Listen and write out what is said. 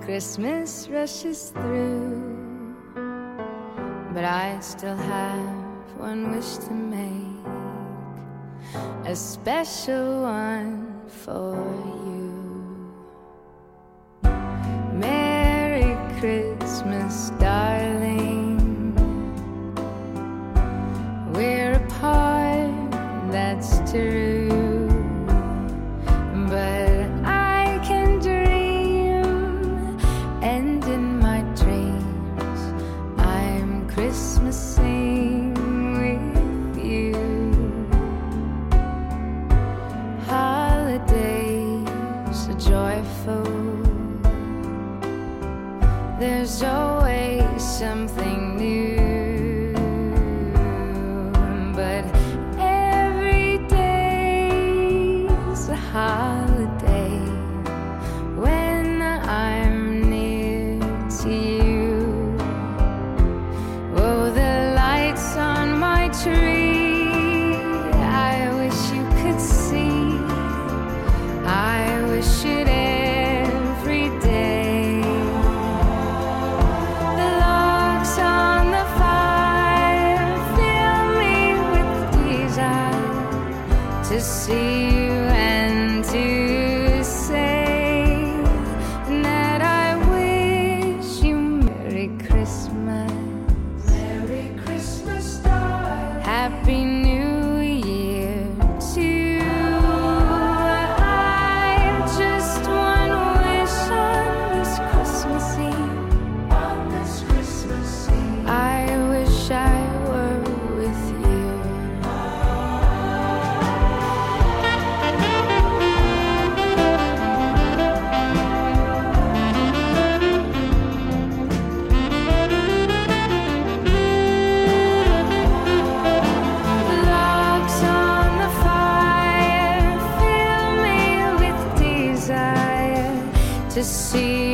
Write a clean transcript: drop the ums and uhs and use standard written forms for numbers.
Christmas rushes through, but I still have one wish to make, a special one for you. Merry Christmas, darling. We're apart, that's true, but I can dream, and in my dreams I'm Christmasing with you. Holidays are joyful, there's always something new, but every day's a holiday when I'm near to you. Oh, the lights on my tree, I wish you could see. I wish it every day. The logs on the fire fill me with desire to see you and to say that I wish you Merry Christmas. Merry Christmas, darling. Happy New Year too. I've just one wish on this Christmas Eve. On this Christmas Eve, I wish I were with you. Logs on the fire fill me with desire to see